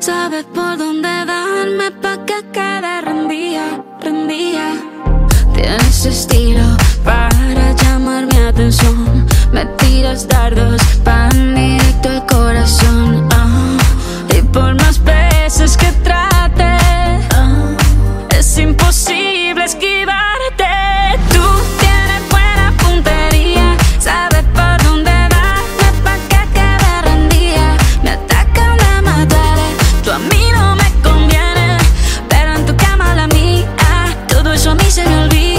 sabes por dónde darme pa' que quede rendida, rendida. Tienes estilo para llamar mi atención. Me tiras dardos pan directo al corazón. Y por más veces que trate, es imposible esquivarte. Tú tienes buena puntería, sabes por dónde darme pa' que quede rendida. Me atacan de matar, tú a mí no me conviene, pero en tu cama la mía, todo eso a mí se me olvida.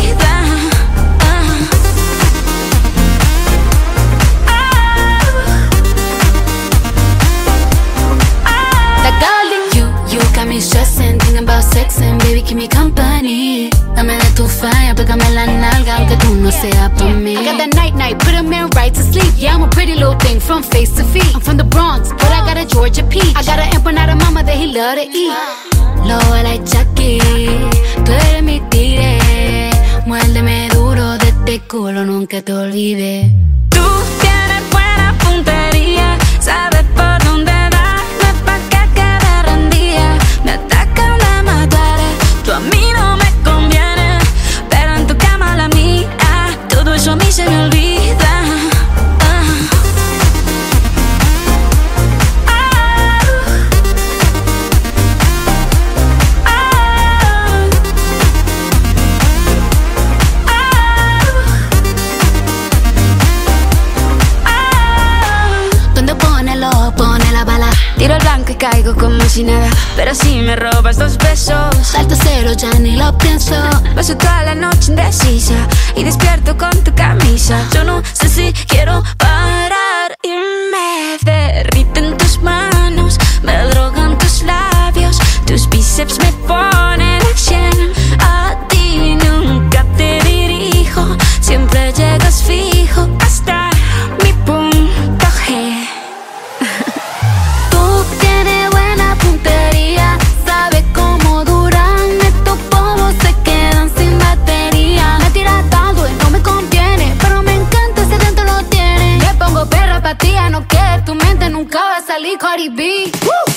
Stressing, thinking about sexing, baby, keep me company. Dame de tu fire, pégame la nalga, aunque tú no seas pa' mí. I got that night, put a man right to sleep. Yeah, I'm a pretty little thing from face to feet. I'm from the Bronx, but I got a Georgia peach. I got an empanada mama that he love to eat. Lobo like Chucky, tú eres mi tigre. Muérdeme duro de este culo, nunca te olvides. Tú tienes buena puntería, sabes por dónde darme pa' que quede rendida. Me atacan de matar, tú a mí no me conviene, pero en tu cama la mía, todo eso a mí se me olvida. Pone la bala. Tiro el blanco y caigo como si nada, pero si me robas 2 besos, salto cero, ya ni lo pienso. Paso toda la noche indecisa y despierto con tu camisa. Yo no sé si quiero parar y me derriten tus manos, me drogan tus labios, tus bíceps me ponen a 100. A ti nunca te dirijo, siempre llegas fijo hasta mi punto G. No que tu mente nunca va a salir Cardi B.